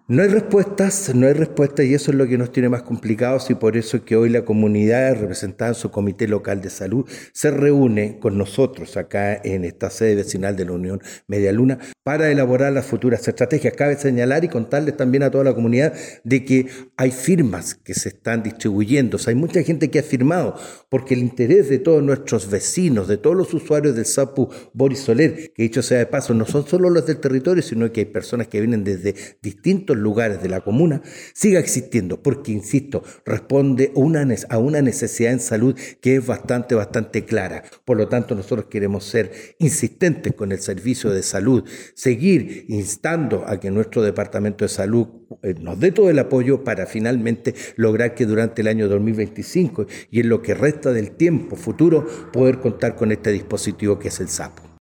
No hay respuestas y eso es lo que nos tiene más complicados y por eso es que hoy la comunidad, representada en su comité local de salud, se reúne con nosotros acá en esta sede vecinal de la Unión Media Luna para elaborar las futuras estrategias. Cabe señalar y contarles también a toda la comunidad de que hay firmas que se están distribuyendo, o sea, hay mucha gente que ha firmado porque el interés de todos nuestros vecinos, de todos los usuarios del SAPU Boris Soler, que dicho sea de paso, no son solo los del territorio, sino que hay personas que vienen desde distintos lugares de la comuna, siga existiendo, porque, insisto, responde a una necesidad en salud que es bastante clara. Por lo tanto, nosotros queremos ser insistentes con el servicio de salud, seguir instando a que nuestro departamento de salud nos dé todo el apoyo para finalmente lograr que durante el año 2025 y en lo que resta del tiempo futuro poder contar con este dispositivo que es el SAPO.